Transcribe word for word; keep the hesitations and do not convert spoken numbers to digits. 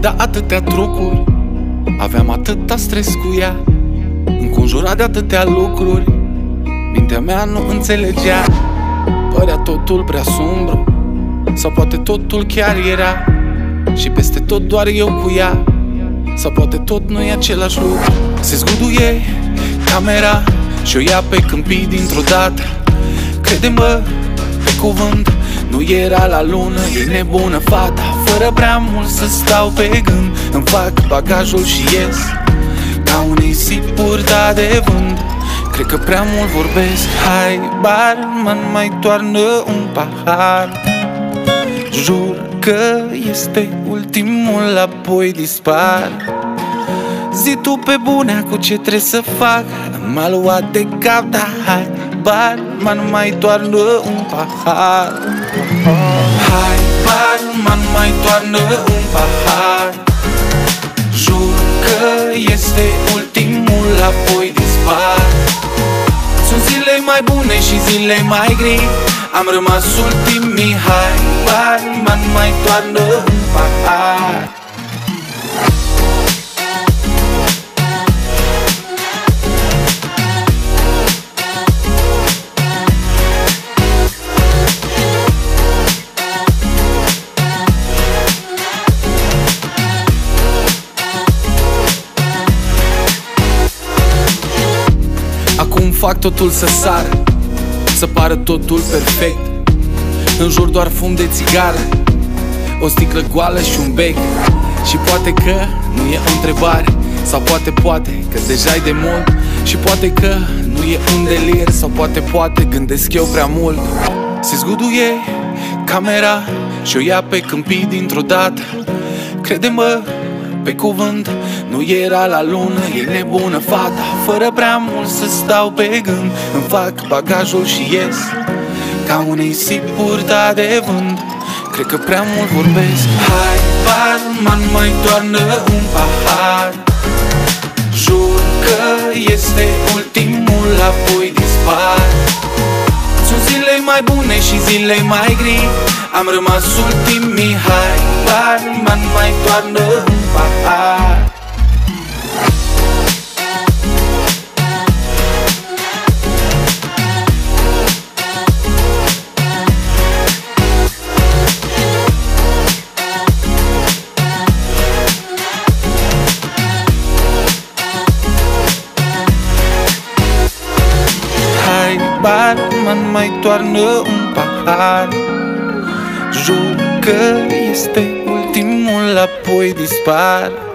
da atâtea trucuri, aveam atâta stres cu ea, înconjurat de atâtea lucruri, mintea mea nu înțelegea. Părea totul prea sumbru, sau poate totul chiar era, și peste tot doar eu cu ea, sau poate tot nu e același lucru. Se zguduie camera și o ia pe câmpii dintr-o dată. Crede-mă, pe cuvânt, nu era la lună, e nebună fata. Fără prea mult să stau pe gând, îmi fac bagajul și ies ca un nisipuri da de vânt. Cred că prea mult vorbesc. Hai, barman, mai toarnă un pahar. Jur că este ultimul, apoi dispar. Zi tu pe bune cu ce trebuie să fac, m-a luat de cap, dar hai, barman, mai toarnă un pahar. Hai, barman, mai toarnă un pahar. Jur că este ultimul, apoi dispar. Sunt zile mai bune și zile mai gri, am rămas ultimii. Hai, barman, mai toarnă un pahar. Acum fac totul să sară, să pară totul perfect. În jur doar fum de țigară, o sticlă goală și un bec. Și poate că nu e o întrebare, sau poate, poate că deja-i de mult. Și poate că nu e un delir, sau poate, poate gândesc eu prea mult. Se zguduie camera și o ia pe câmpii dintr-o dată. Crede-mă, pe cuvânt, nu era la lună, e nebună fata. Fără prea mult să stau pe gând, îmi fac bagajul și ies ca un nisipuri da de vânt. Cred că prea mult vorbesc. Hai, barman, mai toarnă un pahar. Jur că este ultimul, apoi dispar. Sunt zile mai bune și zile mai gri, am rămas ultimii. Hai, barman, mai toarnă un pahar. Hai, barman, mai toarnă un pahar. Jur că este ultimul, apoi dispar.